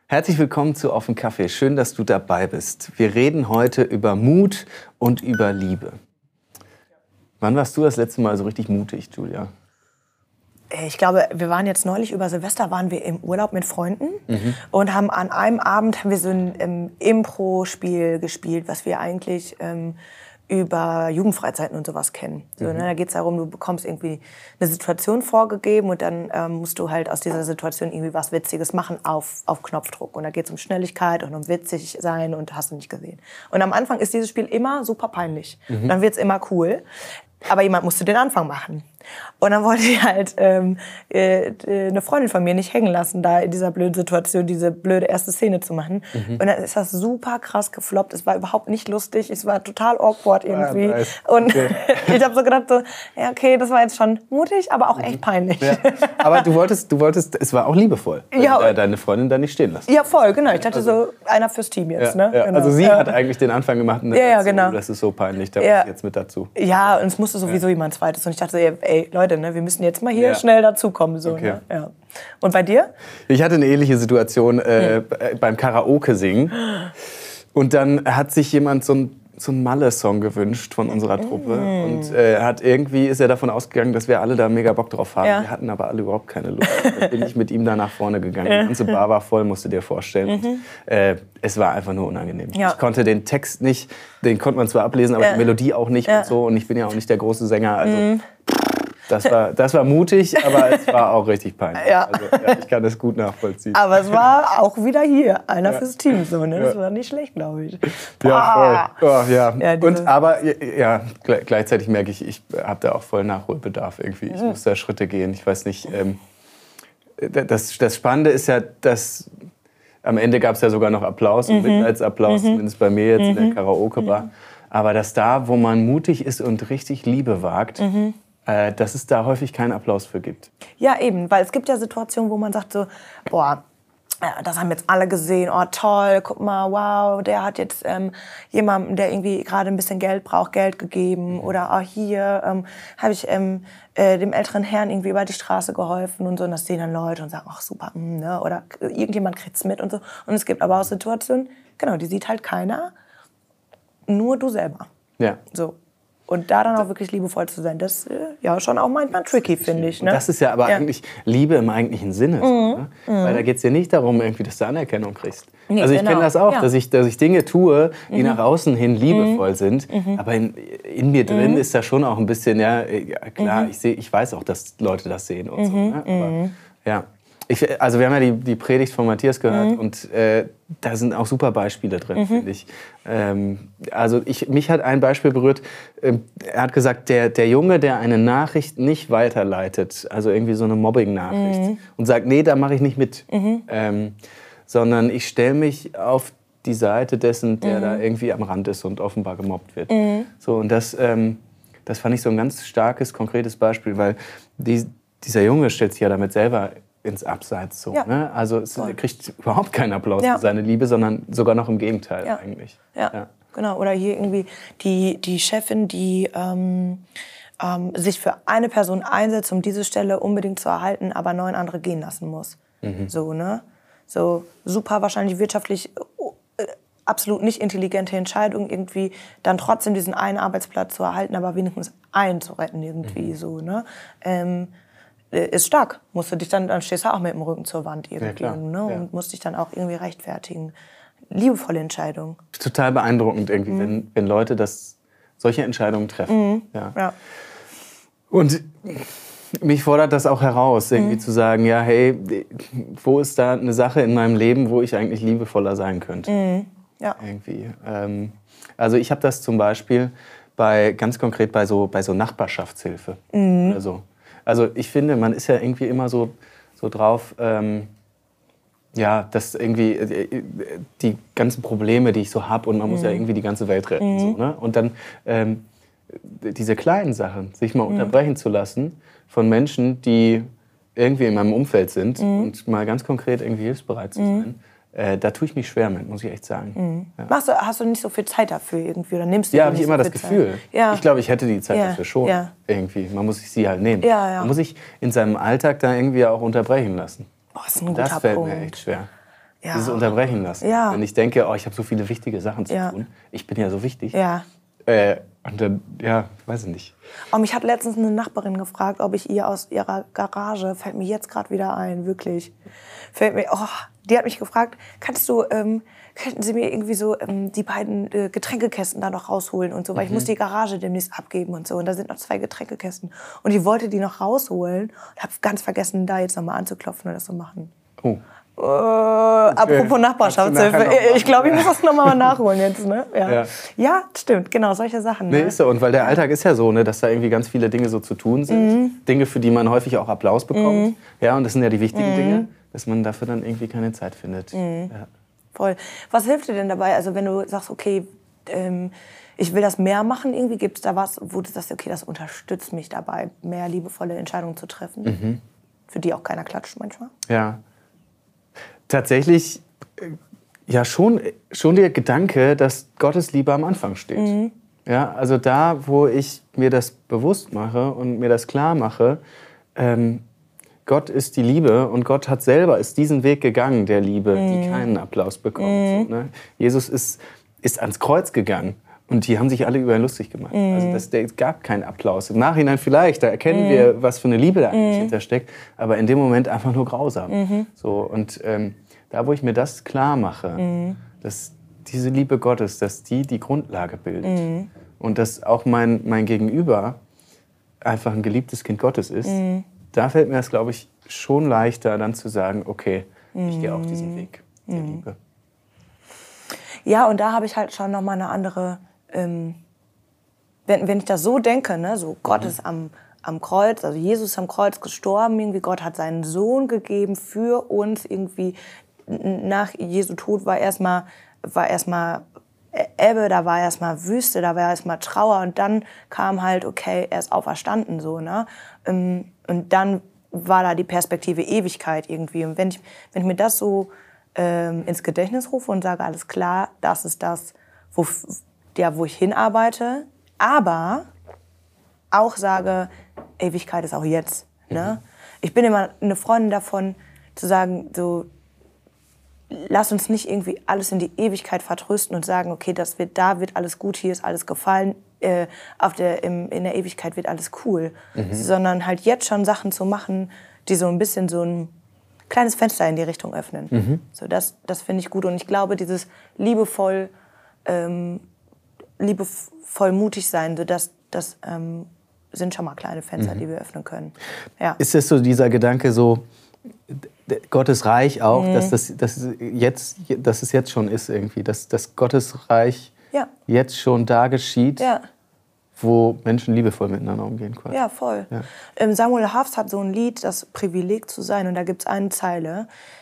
Herzlich willkommen zu Auf den Kaffee. Schön, dass du dabei bist. Wir reden heute über Mut und über Liebe. Wann warst du das letzte Mal so richtig mutig, Julia? Ich glaube, wir waren jetzt neulich über Silvester, waren wir im Urlaub mit Freunden und haben an einem Abend so ein Impro-Spiel gespielt, was wir eigentlich über Jugendfreizeiten und sowas kennen. So, ne? Da geht es darum, du bekommst irgendwie eine Situation vorgegeben und dann musst du halt aus dieser Situation irgendwie was Witziges machen auf Knopfdruck. Und da geht es um Schnelligkeit und um witzig sein und hast du nicht gesehen. Und am Anfang ist dieses Spiel immer super peinlich. Dann wird es immer cool. Aber jemand musste den Anfang machen. Und dann wollte ich halt eine Freundin von mir nicht hängen lassen, da in dieser blöden Situation diese blöde erste Szene zu machen. Und dann ist das super krass gefloppt. Es war überhaupt nicht lustig. Es war total awkward irgendwie. Nice. Und Okay. ich habe so gedacht, so, ja okay, das war jetzt schon mutig, aber auch echt peinlich. Ja. Aber du wolltest, es war auch liebevoll, Ja. deine Freundin da nicht stehen lassen. Ja, voll, genau. Ich dachte so, einer fürs Team jetzt. Ja, Ne? ja. Genau. Also sie hat eigentlich den Anfang gemacht und dann Ja, dachte sie, genau. oh, das ist so peinlich, da Ja. muss ich jetzt mit dazu. Ja, und es musste sowieso jemand zweites. Und ich dachte so, ey Leute, ne, wir müssen jetzt mal hier Ja. schnell dazukommen. So, Okay. ne? Ja. Und bei dir? Ich hatte eine ähnliche Situation beim Karaoke singen. Und dann hat sich jemand so einen Malle-Song gewünscht von unserer Truppe. Und ist er davon ausgegangen, dass wir alle da mega Bock drauf haben. Ja. Wir hatten aber alle überhaupt keine Lust. Dann bin ich mit ihm da nach vorne gegangen. Die ganze Bar war voll, musst du dir vorstellen. Und, es war einfach nur unangenehm. Ja. Ich konnte den Text nicht, den konnte man zwar ablesen, aber die Melodie auch nicht und so. Und ich bin ja auch nicht der große Sänger. Also das war mutig, aber es war auch richtig peinlich. Ja. Also, ich kann das gut nachvollziehen. Aber es war auch wieder hier einer fürs Team. So, ne? Das war nicht schlecht, glaube ich. Ja, voll. Oh, ja. Ja, diese- Gleichzeitig merke ich habe da auch voll Nachholbedarf irgendwie. Ich muss da Schritte gehen. Ich weiß nicht. Das Spannende ist ja, dass am Ende gab es ja sogar noch Applaus und Mitleidsapplaus, zumindest bei mir jetzt in der Karaoke-Bar. Aber dass da, wo man mutig ist und richtig Liebe wagt, dass es da häufig keinen Applaus für gibt. Ja, eben, weil es gibt ja Situationen, wo man sagt so, boah, ja, das haben jetzt alle gesehen, oh toll, guck mal, wow, der hat jetzt jemandem, der irgendwie gerade ein bisschen Geld braucht, Geld gegeben. Oder oh, hier habe ich dem älteren Herrn irgendwie über die Straße geholfen und so. Und das sehen dann Leute und sagen, ach super, ne? Oder irgendjemand kriegt's mit und so. Und es gibt aber auch Situationen, genau, die sieht halt keiner, nur du selber. Ja. So. Und da dann auch wirklich liebevoll zu sein, das ja schon auch manchmal tricky, finde ich. Ne? Das ist ja aber eigentlich Liebe im eigentlichen Sinne. So, ne? Weil da geht es ja nicht darum, irgendwie, dass du Anerkennung kriegst. Nee, also ich genau. kenne das auch, Ja. dass ich Dinge tue, die nach außen hin liebevoll sind. Aber in mir drin ist da schon auch ein bisschen, ja klar, ich weiß auch, dass Leute das sehen und so. Ne? Aber, ja. Also wir haben ja die Predigt von Matthias gehört und da sind auch super Beispiele drin, finde ich. Mich hat ein Beispiel berührt. Er hat gesagt, der Junge, der eine Nachricht nicht weiterleitet, also irgendwie so eine Mobbing-Nachricht und sagt, nee, da mache ich nicht mit, sondern ich stelle mich auf die Seite dessen, der da irgendwie am Rand ist und offenbar gemobbt wird. So, und das fand ich so ein ganz starkes, konkretes Beispiel, weil dieser Junge stellt sich ja damit selber ins Abseits so. Ja. Ne? Also er kriegt überhaupt keinen Applaus Ja. für seine Liebe, sondern sogar noch im Gegenteil eigentlich. Ja, genau. Oder hier irgendwie die Chefin, die sich für eine Person einsetzt, um diese Stelle unbedingt zu erhalten, aber 9 andere gehen lassen muss. So, ne? So super wahrscheinlich wirtschaftlich absolut nicht intelligente Entscheidung, irgendwie dann trotzdem diesen einen Arbeitsplatz zu erhalten, aber wenigstens einen zu retten irgendwie so, ne? Ist stark. Dann stehst du auch mit dem Rücken zur Wand irgendwie, Ja, klar. ne? Ja. Und musst dich dann auch irgendwie rechtfertigen. Liebevolle Entscheidung. Total beeindruckend irgendwie, wenn Leute solche Entscheidungen treffen. Ja. Und mich fordert das auch heraus, irgendwie zu sagen, ja, hey, wo ist da eine Sache in meinem Leben, wo ich eigentlich liebevoller sein könnte? Ja. Irgendwie. Also ich habe das zum Beispiel ganz konkret bei so Nachbarschaftshilfe. Oder so. Also ich finde, man ist ja irgendwie immer so drauf, dass irgendwie die ganzen Probleme, die ich so habe, und man muss ja irgendwie die ganze Welt retten. So, ne? Und dann diese kleinen Sachen, sich mal unterbrechen zu lassen von Menschen, die irgendwie in meinem Umfeld sind und mal ganz konkret irgendwie hilfsbereit zu sein. Da tue ich mich schwer mit, muss ich echt sagen. Ja. Hast du nicht so viel Zeit dafür irgendwie? Oder nimmst du Ja, dir habe ich nicht immer so das viel Gefühl. Zeit? Ja. Ich glaube, ich hätte die Zeit Ja, dafür schon. ja. Irgendwie. Man muss sich sie halt nehmen. Ja, ja. Man muss sich in seinem Alltag da irgendwie auch unterbrechen lassen. Boah, ist ein guter Das fällt Punkt. mir echt schwer. Ja. Dieses Unterbrechen lassen. Ja. Wenn ich denke, ich habe so viele wichtige Sachen zu tun, ich bin ja so wichtig. Ja. Und dann, weiß ich nicht. Mich hat letztens eine Nachbarin gefragt, ob ich ihr aus ihrer Garage, fällt mir jetzt gerade wieder ein, wirklich. Die hat mich gefragt, könnten Sie mir irgendwie so die beiden Getränkekästen da noch rausholen und so, weil ich muss die Garage demnächst abgeben und so. Und da sind noch 2 Getränkekästen. Und ich wollte die noch rausholen und habe ganz vergessen, da jetzt nochmal anzuklopfen und das zu machen. Oh. Apropos Nachbarschaftshilfe. Ich glaube, ich muss das nochmal nachholen jetzt. Ne? Ja, stimmt. Genau, solche Sachen. Nee, ist so. Und weil der Alltag ist ja so, ne, dass da irgendwie ganz viele Dinge so zu tun sind. Dinge, für die man häufig auch Applaus bekommt. Ja, und das sind ja die wichtigen Dinge, dass man dafür dann irgendwie keine Zeit findet. Ja. Voll. Was hilft dir denn dabei? Also wenn du sagst, okay, ich will das mehr machen, irgendwie gibt es da was, wo du sagst, okay, das unterstützt mich dabei, mehr liebevolle Entscheidungen zu treffen, für die auch keiner klatscht manchmal? Ja. Tatsächlich schon der Gedanke, dass Gottes Liebe am Anfang steht. Ja, also da, wo ich mir das bewusst mache und mir das klar mache, Gott ist die Liebe und Gott ist diesen Weg gegangen, der Liebe, die keinen Applaus bekommt. So, ne? Jesus ist ans Kreuz gegangen und die haben sich alle über ihn lustig gemacht. Also es gab keinen Applaus. Im Nachhinein vielleicht, da erkennen wir, was für eine Liebe da eigentlich hintersteckt, aber in dem Moment einfach nur grausam. So, und da, wo ich mir das klar mache, dass diese Liebe Gottes, dass die Grundlage bildet und dass auch mein Gegenüber einfach ein geliebtes Kind Gottes ist, da fällt mir das, glaube ich, schon leichter, dann zu sagen, okay, ich gehe auch diesen Weg der Liebe. Ja, und da habe ich halt schon nochmal eine andere, wenn ich das so denke, ne, so Gott ist am Kreuz, also Jesus ist am Kreuz gestorben, irgendwie Gott hat seinen Sohn gegeben für uns, irgendwie nach Jesu Tod war erstmal Ebbe, da war erstmal Wüste, da war erstmal Trauer und dann kam halt, okay, er ist auferstanden, so, ne? Und dann war da die Perspektive Ewigkeit irgendwie. Und wenn ich mir das so ins Gedächtnis rufe und sage, alles klar, das ist das, wo ich hinarbeite, aber auch sage, Ewigkeit ist auch jetzt. Ne? Ich bin immer eine Freundin davon, zu sagen, so, lass uns nicht irgendwie alles in die Ewigkeit vertrösten und sagen, okay, da wird alles gut, hier ist alles gefallen, in der Ewigkeit wird alles cool. Sondern halt jetzt schon Sachen zu machen, die so ein bisschen so ein kleines Fenster in die Richtung öffnen. So, das finde ich gut. Und ich glaube, dieses liebevoll mutig sein, so das sind schon mal kleine Fenster, die wir öffnen können. Ja. Ist es so dieser Gedanke so, Gottes Reich auch, dass es jetzt schon ist irgendwie, dass Gottes Reich jetzt schon da geschieht, wo Menschen liebevoll miteinander umgehen quasi. Ja, voll. Ja. Samuel Hafs hat so ein Lied, das Privileg zu sein, und da gibt es eine Zeile,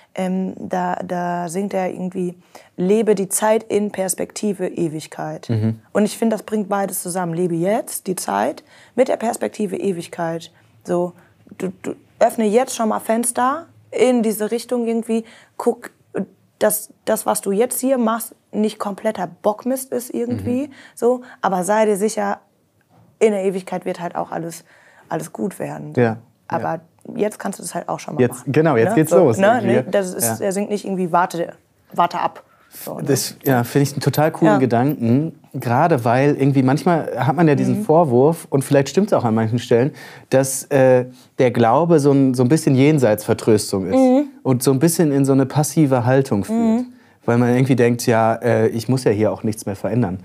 da singt er irgendwie, lebe die Zeit in Perspektive Ewigkeit. Und ich finde, das bringt beides zusammen. Lebe jetzt die Zeit mit der Perspektive Ewigkeit. So, du öffne jetzt schon mal Fenster in diese Richtung irgendwie, guck, dass das, was du jetzt hier machst, nicht kompletter Bockmist ist irgendwie, so, aber sei dir sicher, in der Ewigkeit wird halt auch alles gut werden. Ja. Aber jetzt kannst du das halt auch schon mal machen. Genau, jetzt geht's los. Ne? Er singt nicht irgendwie warte ab. So, ne? Das finde ich einen total coolen Gedanken, gerade weil irgendwie manchmal hat man ja diesen Vorwurf, und vielleicht stimmt es auch an manchen Stellen, dass der Glaube so ein bisschen Jenseitsvertröstung ist und so ein bisschen in so eine passive Haltung führt. Weil man irgendwie denkt, ich muss ja hier auch nichts mehr verändern.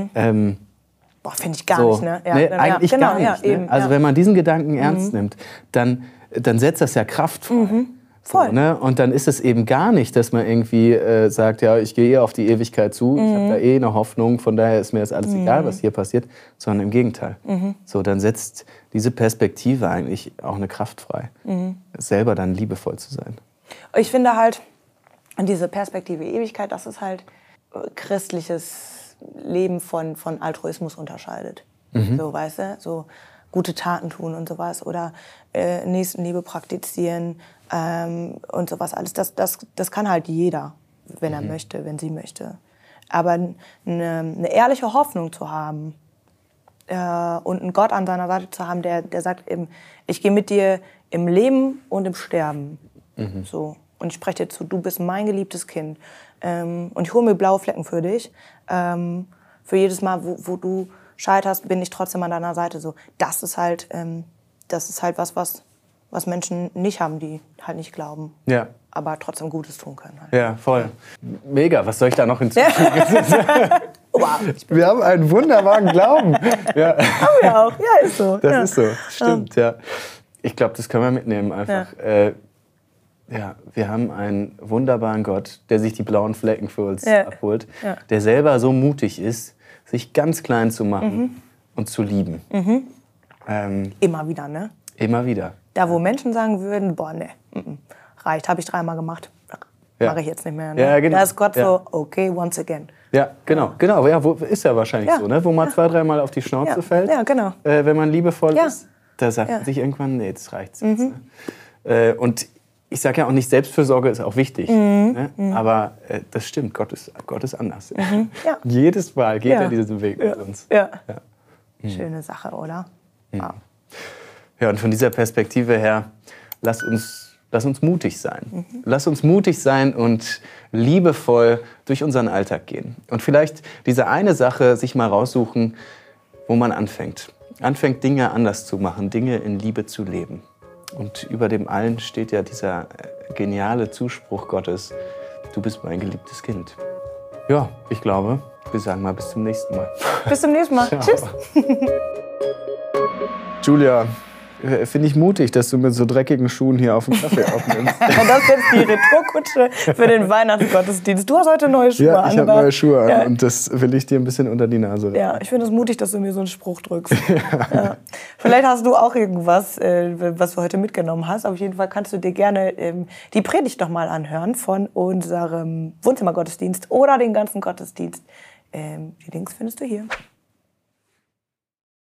Finde ich gar nicht, ne? Ja, eigentlich genau, gar nicht. Ja, ne? eben, also wenn man diesen Gedanken ernst nimmt, dann setzt das ja Kraft frei. Voll. So, ne? Und dann ist es eben gar nicht, dass man irgendwie sagt, ja, ich gehe auf die Ewigkeit zu, ich habe da eine Hoffnung, von daher ist mir das alles egal, was hier passiert, sondern im Gegenteil. So, dann setzt diese Perspektive eigentlich auch eine Kraft frei, selber dann liebevoll zu sein. Ich finde halt, diese Perspektive Ewigkeit, das ist halt christliches Leben von Altruismus unterscheidet. So, weißt du, so gute Taten tun und sowas oder Nächstenliebe praktizieren und sowas alles. Das kann halt jeder, wenn er möchte, wenn sie möchte. Aber eine ehrliche Hoffnung zu haben und einen Gott an seiner Seite zu haben, der sagt eben, ich gehe mit dir im Leben und im Sterben. So. Und ich spreche dir zu, du bist mein geliebtes Kind. Und ich hole mir blaue Flecken für dich. Für jedes Mal, wo du scheiterst, bin ich trotzdem an deiner Seite. So, das ist halt was Menschen nicht haben, die halt nicht glauben. Ja. Aber trotzdem Gutes tun können. Halt. Ja, voll. Mega, was soll ich da noch hinzufügen? Wow. Wir haben einen wunderbaren Glauben. Ja. Haben wir auch, ja, ist so. Das ist so, stimmt, ja. Ich glaube, das können wir mitnehmen einfach. Ja, wir haben einen wunderbaren Gott, der sich die blauen Flecken für uns abholt, der selber so mutig ist, sich ganz klein zu machen und zu lieben. Immer wieder, ne? Immer wieder. Da, wo Menschen sagen würden, boah, ne, reicht, habe ich 3-mal gemacht, mache ich jetzt nicht mehr. Ne? Ja, genau. Da ist Gott so, okay, once again. Ja, genau. Ja, ist ja wahrscheinlich so, ne? Wo man 2-3 Mal auf die Schnauze fällt, genau. Wenn man liebevoll ist, da sagt man sich irgendwann, nee, jetzt reicht's jetzt. Ne? Und ich sage ja auch nicht, Selbstfürsorge ist auch wichtig. Ne? Aber das stimmt, Gott ist anders. Ja. Jedes Mal geht er diesen Weg mit uns. Ja. Schöne Sache, oder? Wow. Ja, und von dieser Perspektive her, lass uns mutig sein. Lass uns mutig sein und liebevoll durch unseren Alltag gehen. Und vielleicht diese eine Sache sich mal raussuchen, wo man anfängt. Anfängt, Dinge anders zu machen, Dinge in Liebe zu leben. Und über dem allen steht ja dieser geniale Zuspruch Gottes, du bist mein geliebtes Kind. Ja, ich glaube, wir sagen mal bis zum nächsten Mal. Bis zum nächsten Mal. Tschüss. Julia, finde ich mutig, dass du mit so dreckigen Schuhen hier auf dem Kaffee aufnimmst. Das ist jetzt die Retourkutsche für den Weihnachtsgottesdienst. Du hast heute neue Schuhe an. Ja, ich habe neue Schuhe an und das will ich dir ein bisschen unter die Nase reiben. Ja, ich finde es mutig, dass du mir so einen Spruch drückst. Ja. Vielleicht hast du auch irgendwas, was du heute mitgenommen hast. Auf jeden Fall kannst du dir gerne die Predigt noch mal anhören von unserem Wohnzimmergottesdienst oder den ganzen Gottesdienst. Die Links findest du hier.